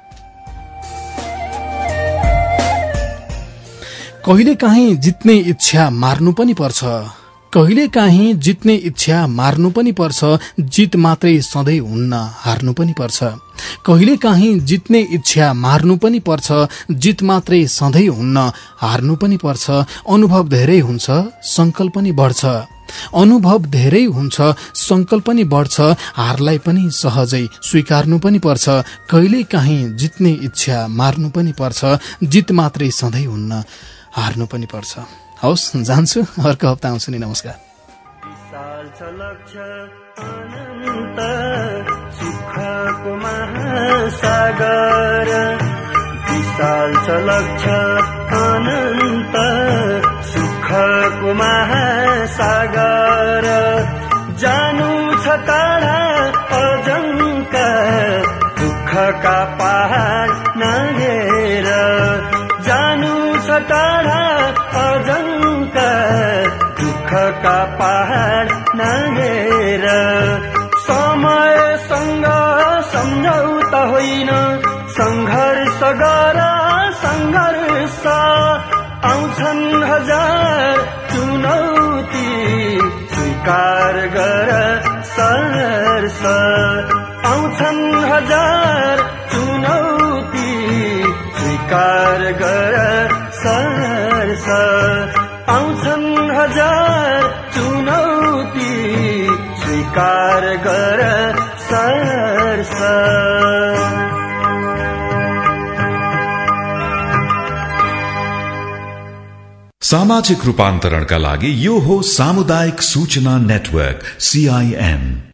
Speaker 2: कहिले काहीँ जित्ने इच्छा मार्नु पनि पर्छ, कहिले काहीँ जित्ने इच्छा मार्नु पनि पर्छ, जित मात्रै सधैँ हुन्न हार्नु पनि पर्छ। कहिले काहीँ जित्ने इच्छा मार्नु पनि पर्छ, जित मात्रै सधैँ हुन्न हार्नु पनि पर्छ। अनुभव धेरै हुन्छ संकल्प पनि बढ्छ, अनुभव धेरै हुन्छ संकल्प पनि बढ्छ, हारलाई पनि सहजै स्वीकार्नु पनि पर्छ। कहिले काहीँ जित्ने इच्छा मार्नु पनि पर्छ, जित मात्रै सधैँ हुन्न हार्नु पनि पर्छ। हवस्, जान्छु, अर्को हप्ता आउँछु नि। नमस्कार।
Speaker 4: विशाल छ लक्ष्य अनन्त सुखको महासागर, विशाल छ लक्ष्य अनन्त सुखको महासागर। जानु छ टाढा अजङ्क दुःखका पहाड नागेर, जानु छ टाढा अजङ्क दुःखका पहाड नागेर। समयसँग सम्झौता होइन, सङ्घर्ष गर सङ्घर्ष। आउँछन् हजार चुनौती स्वीकार गर सहर्ष। आउँछन् हजार चुनौती स्वीकार गर सहर्ष। आउँछन् हजार चुनौती स्वीकार गर सहर्ष।
Speaker 1: सामाजिक रूपान्तरणका लागि यो हो सामुदायिक सूचना नेटवर्क सीआईएन।